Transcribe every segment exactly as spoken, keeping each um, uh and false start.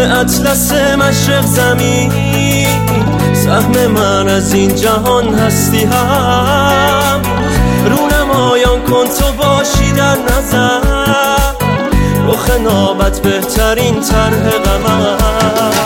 اطلس مشرق زمین، سهم من از این جهان هستی هم. رونمایان کن تو باشی در نظر، رخ نابت بهترین طرح قمر.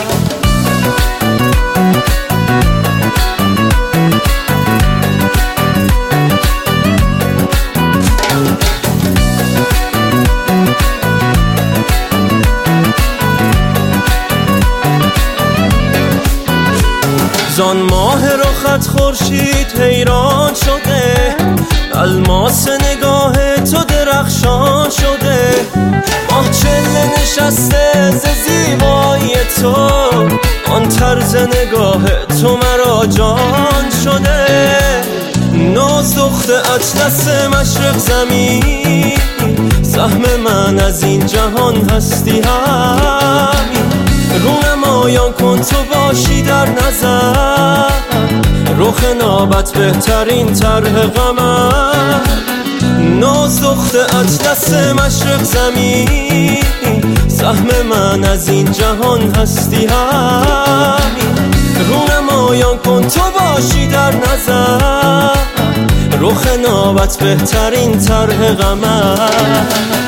زان ماه رخت خورشید حیران شده، الماس نگاه تو درخشان شده. ماه چله نشسته ز زیبایی تو، آن طرز نگاه تو مرا جان شده. ناز دخت اطلس مشرق زمین، سهم من از این جهان هستی همین. رونمایان کن تو باشی در نظر، رخ نابت بهترین طرح قمر. ناز دخت اطلس مشرق زمین، سهم من از این جهان هستی همین. رونمایان کن تو باشی در نظر، رخ نابت بهترین طرح قمر.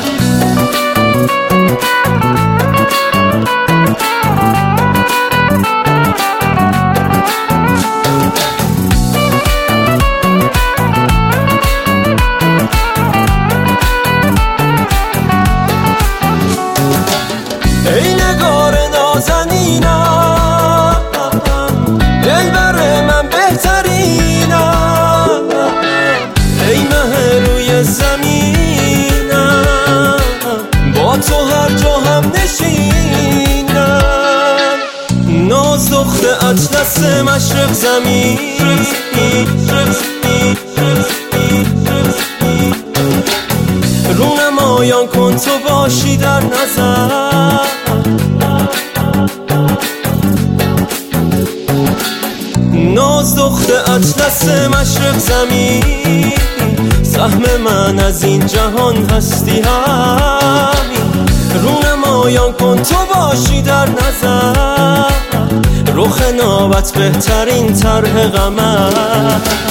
ای نگار نازنینم، دلبر من بهترینم. ای مه روی زمینم، با تو هر جا هم نشینم. ناز دخت اطلس مشرق زمین، رونمایان کن تو باشی در نظر. ناز دخت اطلس مشرق زمین، سهم من از این جهان هستی همین. رونمایان کن تو باشی در نظر، رخ نابت بهترین طرح قمر.